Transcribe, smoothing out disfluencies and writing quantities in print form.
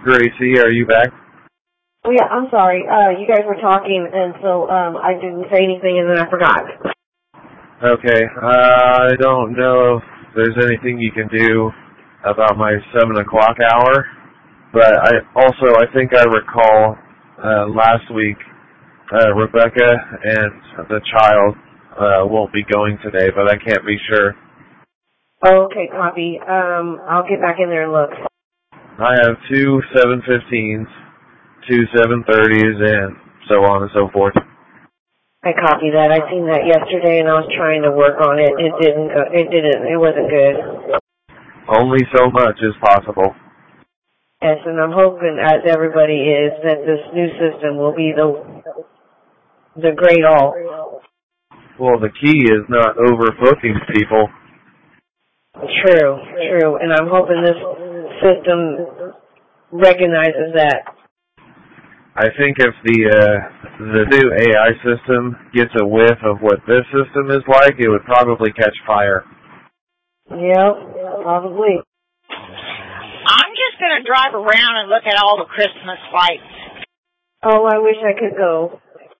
Gracie, are you back? Oh, yeah, I'm sorry. You guys were talking, and so I didn't say anything, and then I forgot. Okay, I don't know if there's anything you can do about my 7 o'clock hour, but I think I recall last week Rebecca and the child won't be going today, but I can't be sure. Oh, okay, copy. I'll get back in there and look. I have 2 7:15s, 2 7:30s, and so on and so forth. I copy that. I seen that yesterday, and I was trying to work on it. It wasn't good. Only so much is possible. Yes, and I'm hoping, as everybody is, that this new system will be the great all. Well, the key is not overbooking people. True. And I'm hoping this system recognizes that. I think if the new AI system gets a whiff of what this system is like, it would probably catch fire. Yeah, probably. I'm just going to drive around and look at all the Christmas lights. Oh, I wish I could go.